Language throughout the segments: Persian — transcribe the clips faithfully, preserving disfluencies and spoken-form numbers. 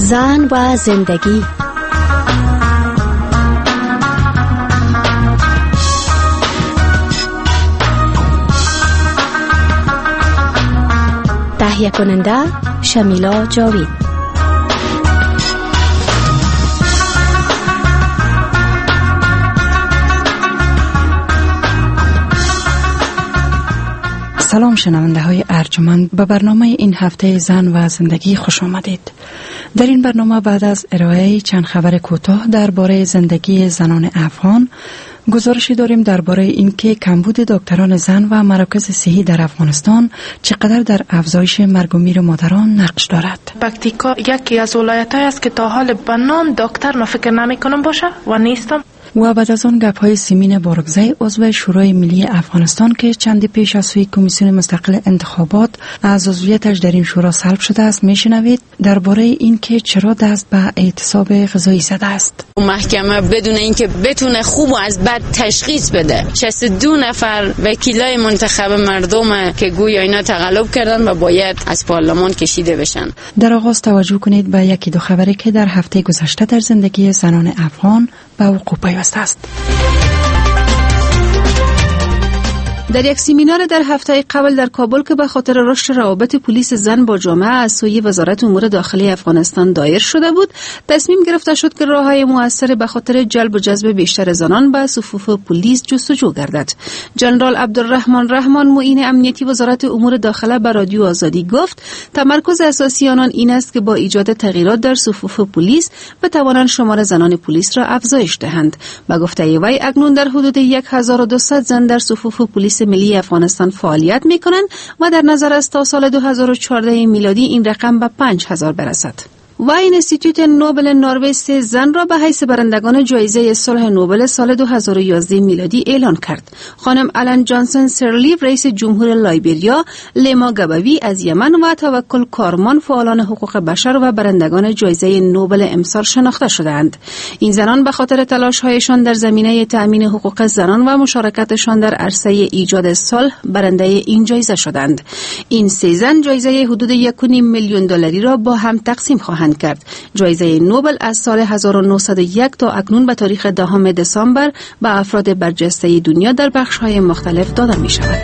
زن و زندگی. تهیه کننده شمیلا جاوید. سلام شنونده های ارجمند، به برنامه این هفته زن و زندگی خوش آمدید. در این برنامه بعد از ارائه چند خبر کوتاه درباره زندگی زنان افغان، گزارشی داریم درباره اینکه کمبود دکتران زن و مراکز صحی در افغانستان چقدر در افزایش مرگ و میر مادران نقش دارد. پکتیکا یکی از ولایت‌های است که تا حال به نام دکتر ما فکر نمی‌کنم باشه و نیستم. و بعد از آن گپ‌های سیمین بارگزی عضو شورای ملی افغانستان که چندی پیش از سوی کمیسیون مستقل انتخابات از عضویتش در این شورا سلب شده است میشنوید درباره اینکه چرا دست به اعتصاب غذایی زده است. محکمه بدون اینکه بتونه خوب و از بد تشخیص بده، شصت و دو نفر وکیلای منتخب مردم که گویا اینا تقلب کردن و باید از پارلمان کشیده بشن. در آغاز توجه کنید به یکی دو خبری که در هفته گذشته در زندگی زنان افغان به وقوع پیوسته است. در یک سمینار در هفته قبل در کابل که به خاطر رشد روابط پلیس زن با جامعه از سوی وزارت امور داخلی افغانستان دایر شده بود، تصمیم گرفته شد که راه‌های مؤثر به خاطر جلب و جذب بیشتر زنان به صفوف پلیس جستجو گردد. جنرال عبدالرحمن رحمان، معین امنیتی وزارت امور داخله، به رادیو آزادی گفت تمرکز اساسی آنان این است که با ایجاد تغییرات در صفوف پلیس بتوانند شمار زنان پلیس را افزایش دهند. با گفته وی اکنون در حدود هزار و دویست زن در صفوف پلیس ملی افغانستان فعالیت میکنند و در نظر است تا سال دو هزار و چهارده میلادی این رقم به پنج هزار برسد. و این انستیتوت نوبل نروژ سه زن را به حیث برندگان جایزه صلح نوبل سال دو هزار و یازده میلادی اعلان کرد. خانم آلن جانسون سرلیف رئیس جمهور لایبریا، لیما گبوی از یمن و توکل کارمان فعالان حقوق بشر و برندگان جایزه نوبل امسال شناخته شدند. این زنان به خاطر تلاش‌هایشان در زمینه تأمین حقوق زنان و مشارکتشان در عرصه ایجاد صلح برنده این جایزه شدند. این سه زن جایزه حدود یک و نیم میلیون دلاری را با هم تقسیم خواهند کرد. جایزه نوبل از سال هزار و نهصد و یک تا اکنون به تاریخ دهم دسامبر به افراد برجسته دنیا در بخش‌های مختلف داده می شود.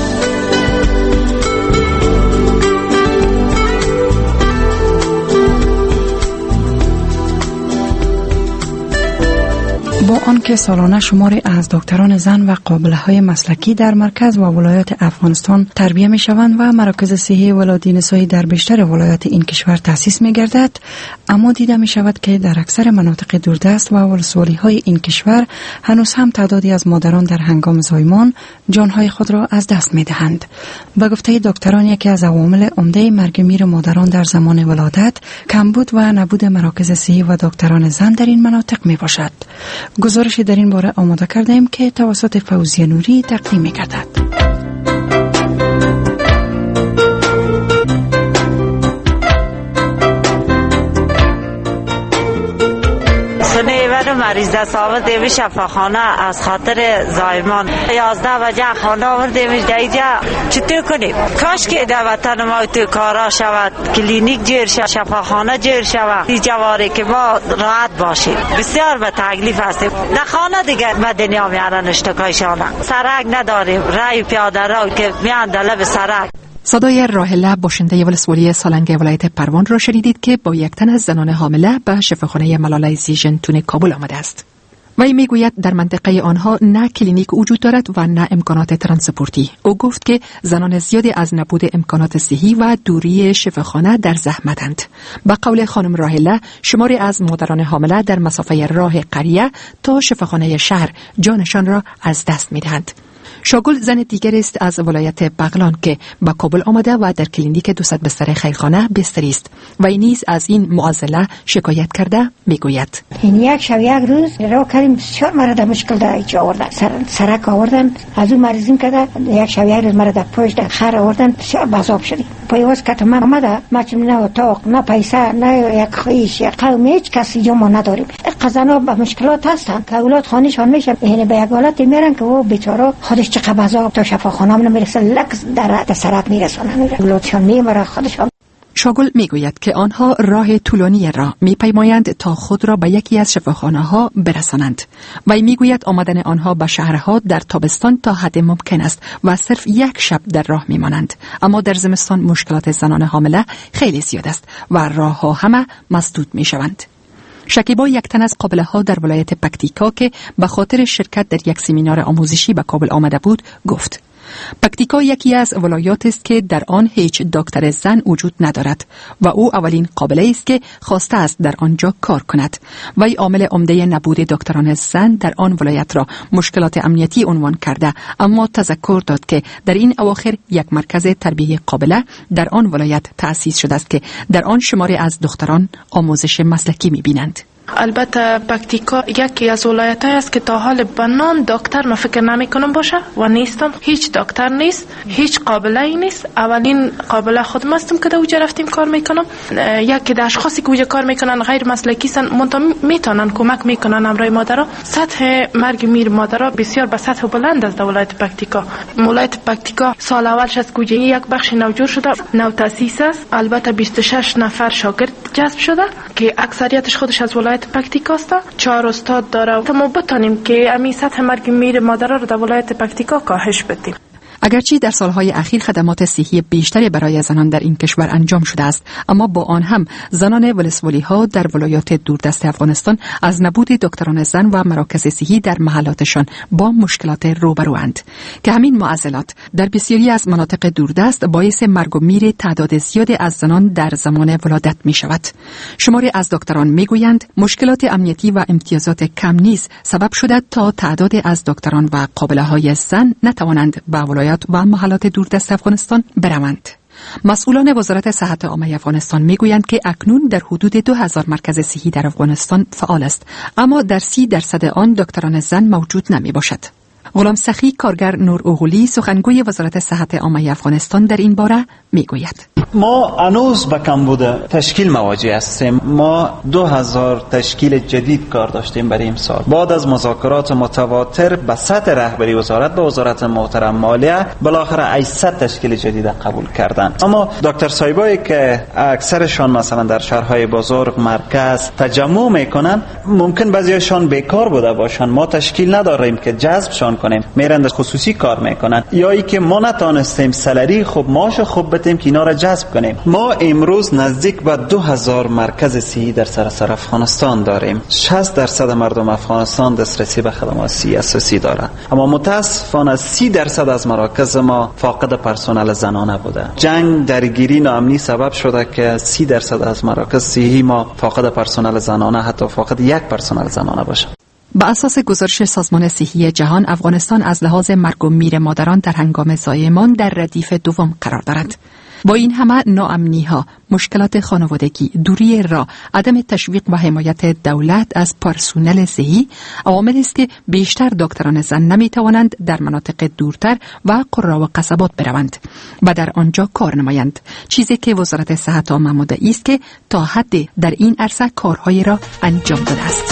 با آنکه سالانه شماری از دکتران زن و قابله‌های مسلکی در مرکز و ولایات افغانستان تربیت می‌شوند و مراکز صحی ولادینسایی در بیشتر ولایات این کشور تأسیس می‌گردد، اما دیده می‌شود که در اکثر مناطق دوردست و ولسوالی‌های این کشور هنوز هم تعدادی از مادران در هنگام زایمان جان‌های خود را از دست می‌دهند. به گفته دکتران یکی از عوامل عمده مرگ میر مادران در زمان ولادت کمبود و نبود مراکز صحی و دکتران زن در این مناطق میباشد. گزارشی در این باره آماده کردیم که توسط فوزیه نوری تقدیم می‌گردد. سنیور مریض دست آوردیم شفاخانه از خاطر زایمان. یازده بجه خانه آوردیم دیجا چطور کنیم؟ کاش که در وطن ما تو کارا شود، کلینیک جیر شود، شفاخانه جیر شود، این جواری که ما راحت باشیم. بسیار به تکلیف هستیم. در خانه دیگه به دنیا میارن اشتکایشانه. سرک نداریم، رای پیاده رو که میان در لب سرک. صدای راهله باشنده ولسوالی سالنگ ولایت پروان را شنیدید که با یک تن از زنان حامله به شفاخانه ملاله زیژنتون کابل آمده است. وی میگوید در منطقه آنها نه کلینیک وجود دارد و نه امکانات ترانسپورتی. او گفت که زنان زیادی از نبود امکانات صحی و دوری شفاخانه در زحمتند. به قول خانم راهله، شماری از مادران حامله در مسافه راه قریه تا شفاخانه شهر جانشان را از دست میدهند. شاگل زن دیگر است از ولایت بغلان که به کابل آمده و در کلینیک دو صد بستر خیرخانه بستری است. و نیز از این معضله شکایت کرده میگوید این یک شب یک روز را کردیم بسیار مرد مشکل داره چه آوردن سر سرک آوردن از اون مریضیم کرده یک شب یک روز مرد پشت خر آوردن بسیار بازاب شدیم پیواز کت من آمده ما چون نه اتاق نه پیسه نه یک خویش یک قوم هیچ کسی جو ما نداریم. قزنا به مشکلات هستن که اولاد خانه‌شان میشه یعنی به یک حالت میرن که او بیچاره خودش چه قبضا تا شفاخانه نمیرسه لک در سرک میرسونن اولادشان میبره خودشان. شاگل میگوید که آنها راه طولانی را میپیمایند تا خود را به یکی از شفاخانه ها برسانند. و میگوید آمدن آنها به شهرها در تابستان تا حد ممکن است و صرف یک شب در راه میمانند، اما در زمستان مشکلات زنان حامله خیلی زیاد است و راه ها همه مسدود میشوند. شکیبا یک تن از قابله ها در ولایت پکتیکا که به خاطر شرکت در یک سمینار آموزشی به کابل آمده بود گفت: پکتیکا یکی از ولایات است که در آن هیچ دکتر زن وجود ندارد و او اولین قابله است که خواسته است در آنجا کار کند. وی عامل عمده نبود دکتران زن در آن ولایت را مشکلات امنیتی عنوان کرده، اما تذکر داد که در این اواخر یک مرکز تربیه قابله در آن ولایت تأسیس شده است که در آن شماری از دختران آموزش مسلکی می‌بینند. البته پکتیکا یکی از ولایت‌های است که تا حال به نام دکتر من فکر نمی‌کنم باشه و نیستم. هیچ دکتر نیست، هیچ قابله‌ای نیست. اولین قابله خودم هستم که در اونجا رفتیم کار میکنم. یکی در اشخاصی که اونجا کار میکنن غیر مسلکی سن، منتها میتونن کمک میکنن امرای مادرها. سطح مرگ میر مادرها بسیار به سطح بلند است در ولایت پکتیکا. ولایت پکتیکا سال اولش از کوجه یک بخش نوجور شده، نو تاسیس است. البته بیست و شش نفر شاگرد جذب شده که اکثریتش خودش از ولایت پکتیکا است. چهار استاد داره. ما بتونیم که امی سطح مرگ میر مادرها رو در ولایت پکتیکا کاهش بدیم. اگرچه در سالهای اخیر خدمات صحی بیشتری برای زنان در این کشور انجام شده است، اما با آن هم زنان ولسوالی ها در ولایات دوردست افغانستان از نبود دکتران زن و مراکز صحی در محلاتشان با مشکلات روبروند که همین معضلات در بسیاری از مناطق دوردست باعث مرگ و میر تعداد زیادی از زنان در زمان ولادت می شود. شماری از دکتران می گویند مشکلات امنیتی و امتیازات کم نیز سبب شده تا تعداد از دکتران و قابله های زن نتوانند به ولایات و محلات دوردست افغانستان بروند. مسئولان وزارت صحت عامه افغانستان میگویند که اکنون در حدود دو هزار مرکز صحی در افغانستان فعال است، اما در سی درصد آن دکتران زن موجود نمی باشد. غلام سخی کارگر نور اوغولی سخنگوی وزارت صحت عامه افغانستان در این باره میگوید: ما هنوز به کمبود تشکیل مواجه هستیم. ما دو هزار تشکیل جدید کار داشتیم برای امسال. بعد از مذاکرات متواتر به سطح رهبری وزارت به وزارت محترم مالیه بالاخره هشتصد تشکیل جدید قبول کردن. اما دکتر صاحبایی که اکثرشان مثلا در شهرهای بزرگ مرکز تجمع میکنن، ممکن بعضیشان بیکار بوده باشن، ما تشکیل نداریم که جذبشان کنیم، میرند خصوصی کار میکنن، یا ای که ما نتونستیم سالری خوب معاش خوب بدیم که اینا را جذب کنیم. ما امروز نزدیک به دو هزار مرکز صحی در سراسر افغانستان داریم. شصت درصد مردم افغانستان دسترسی به خدمات صحی اساسی دارند، اما متاسفانه سی درصد از مراکز ما فاقد پرسنل زنانه بوده. جنگ، درگیری، ناامنی سبب شده که سی درصد از مراکز صحی ما فاقد پرسنل زنانه، حتی فاقد یک پرسنل زنانه باشه. با اساس گزارش سازمان صحی جهان، افغانستان از لحاظ مرگ و میر مادران در هنگام زایمان در ردیف دوم قرار دارد. با این همه ناامنی ها، مشکلات خانوادگی، دوری راه، عدم تشویق و حمایت دولت از پرسنل صحی عواملی است که بیشتر دکتران زن نمی توانند در مناطق دورتر و قرا و قصبات بروند و در آنجا کار نمایند، چیزی که وزارت صحت عامه مدعی است که تا حدی در این عرصه کارهایی را انجام داده است.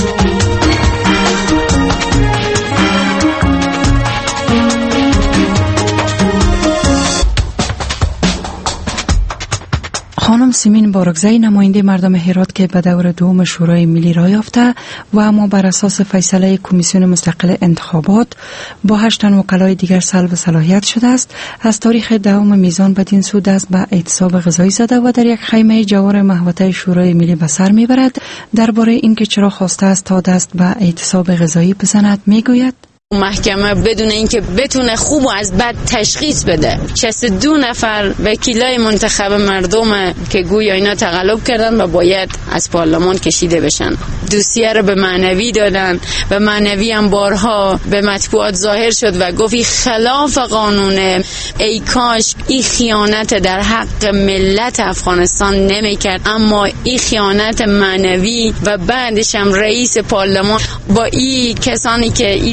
خانم سیمین بارگزئی نماینده مردم هرات که به دور دوم شورای ملی راه یافته و اما بر اساس فیصله کمیسیون مستقل انتخابات با هشت تن وکلای دیگر سلب صلاحیت شده است، از تاریخ دوم میزان بدین سو دست به اعتصاب غذایی زده و در یک خیمه جوار محوطه شورای ملی به سر میبرد. درباره اینکه چرا خواسته است تا دست به اعتصاب غذایی بزند میگوید: محکمه بدون اینکه بتونه خوب و از بد تشخیص بده، شصت و دو نفر وکیلای منتخب مردم که گویا اینا تقلب کردن و باید از پارلمان کشیده بشن، دوسیه رو به معنوی دادن و معنوی هم بارها به مطبوعات ظاهر شد و گفت خلاف قانونه. ای کاش این خیانت در حق ملت افغانستان نمی کرد، اما این خیانت معنوی و بعدش هم رئیس پارلمان با این کسانی که این دستی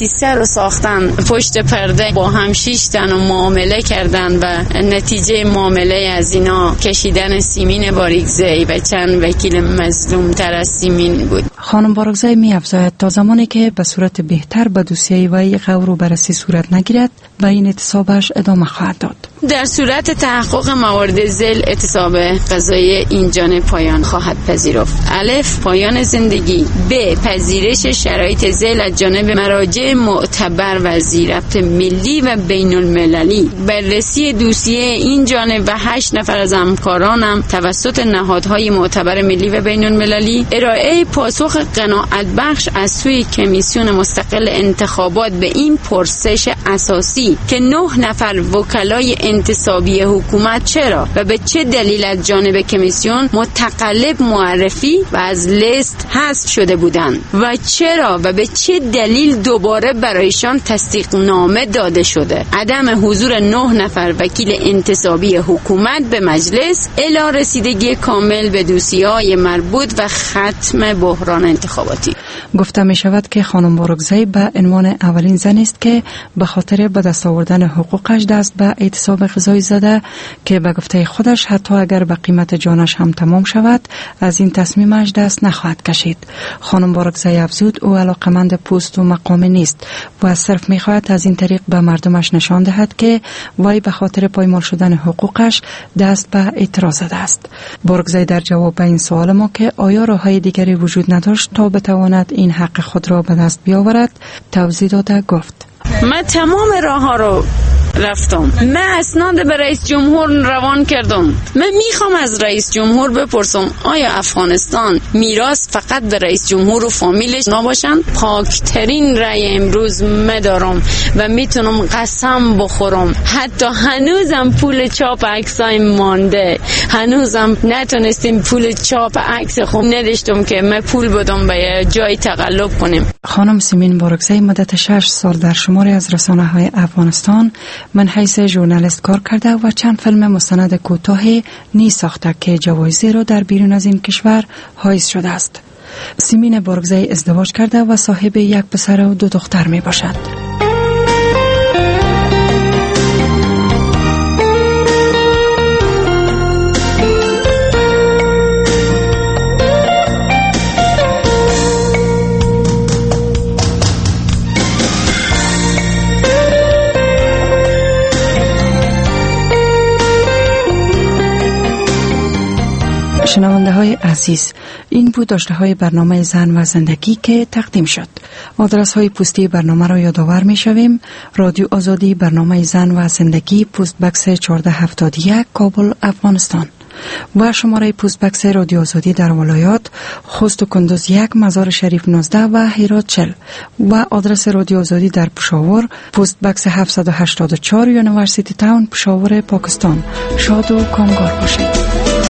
خسیسه رو ساختن، پشت پرده با هم شش تن و معامله کردن و نتیجه معامله از اینا کشیدن سیمین باریکزی و چند وکیل مظلوم تر از سیمین بود. خانم باریکزی می افزاید تا زمانی که به صورت بهتر به دوسیه وی غور و بررسی صورت نگیرد به این اعتصابش ادامه خواهد داد. در صورت تحقق موارد ذیل اعتصاب قضایی این جانب پایان خواهد پذیرفت. الف پایان زندگی. ب پذیرش شرایط ذیل از جانب مراجع معتبر و ذی‌ربط ملی و بین المللی. بررسی دوسیه این جانب و هشت نفر از همکارانم توسط نهادهای معتبر ملی و بین المللی. ارائه پاسخ قناعت بخش از سوی کمیسیون مستقل انتخابات به این پرسش اساسی که نه نفر وکلای انتصابی حکومت چرا و به چه دلیل از جانب کمیسیون متقلب معرفی و از لیست حذف شده بودند و چرا و به چه دلیل دوباره برایشان تصدیق نامه داده شده. عدم حضور نه نفر وکیل انتصابی حکومت به مجلس الی رسیدگی کامل به دوسیه‌های مربوط و ختم بحران انتخاباتی. گفته می شود که خانم باریکزی به عنوان اولین زن است که به خاطر به دست آوردن حقوقش دست به اعتصاب قضایی زده که به گفته خودش حتی اگر به قیمت جانش هم تمام شود از این تصمیمش دست نخواهد کشید. خانم باریکزی افزود او علاقمند پست و مقام نیست و صرف می خواهد از این طریق به مردمش نشان دهد که وی به خاطر پایمال شدن حقوقش دست به اعتراض زده است. باریکزی در جواب به این سوال ما که آیا راههای دیگری وجود نداشت تا بتواند این حق خود را به دست بیاورد توضیح داده گفت: من تمام راه ها رو رفتم. من اسناد به رئیس جمهور روان کردم. من میخوام از رئیس جمهور بپرسم آیا افغانستان میراث فقط به رئیس جمهور و فامیلش نباشند؟ پاکترین رأی امروز مدارم و میتونم قسم بخورم حتی هنوزم پول چاپ عکسای مانده، هنوزم نتونستیم پول چاپ عکس خوب نداشتم که من پول بدم به جای تقلب کنیم. خانم سیمین باریکزی مدت شش سال در شماری از رسانه‌های افغانستان من حیث ژورنالیست کار کرده و چند فیلم مستند کوتاهی نیز ساخته که جوایزی را در بیرون از این کشور حائز شده است. سیمین باریکزی ازدواج کرده و صاحب یک پسر و دو دختر می باشد. شنونده های عزیز، این بود داشته های برنامه زن و زندگی که تقدیم شد. آدرس های پستی برنامه را یادآور می شویم: رادیو آزادی، برنامه زن و زندگی، پست بکس چهارده هفتاد و یک، کابل، افغانستان. و شماره پست بکس رادیو آزادی در ولایات خوست و کندوز یک، مزار شریف نوزده و هرات چهل. و آدرس رادیو آزادی در پشاور پست بکس هفتصد و هشتاد و چهار، یونیورسیتی تاون، پشاور، پاکستان. شاد و کامگار باشید.